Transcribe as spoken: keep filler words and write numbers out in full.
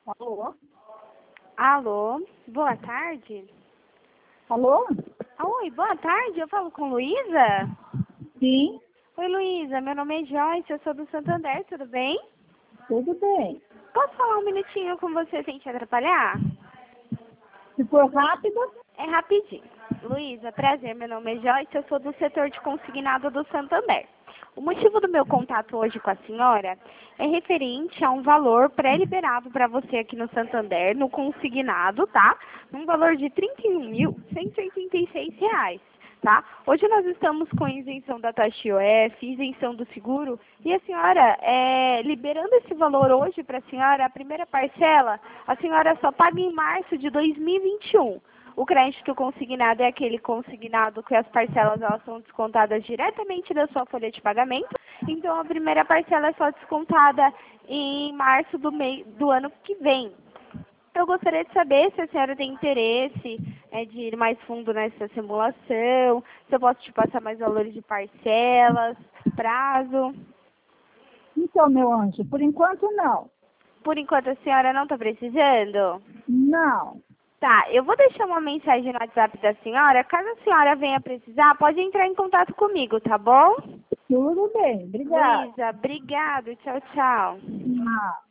Alô? Alô, boa tarde. Alô? Oi, boa tarde, eu falo com Luísa? Sim, Oi, Luísa, meu nome é Joyce, eu sou do Santander, tudo bem? tudo bem. Posso falar um minutinho com você sem te atrapalhar? Se for rápido, É rapidinho. Luísa, prazer, meu nome é Joyce, eu sou do setor de consignado do Santander. O motivo do meu contato hoje com a senhora é referente a um valor pré-liberado para você aqui no Santander, no consignado, tá? Um valor de trinta e um mil cento e oitenta e seis reais, tá? Hoje nós estamos com isenção da taxa I O F, isenção do seguro, e a senhora, é, liberando esse valor hoje para a senhora, a primeira parcela, a senhora só paga em março de dois mil e vinte e um. O crédito consignado é aquele consignado que as parcelas elas são descontadas diretamente da sua folha de pagamento. Então, a primeira parcela é só descontada em março do, mei, do ano que vem. Eu gostaria de saber se a senhora tem interesse é, de ir mais fundo nessa simulação, se eu posso te passar mais valores de parcelas, prazo. então, meu anjo, por enquanto não. Por enquanto a senhora não está precisando? Não. Tá, eu vou deixar uma mensagem no WhatsApp da senhora. Caso a senhora venha precisar, pode entrar em contato comigo, tá bom? Tudo bem, obrigada. Luísa, obrigado. Tchau, tchau. Não.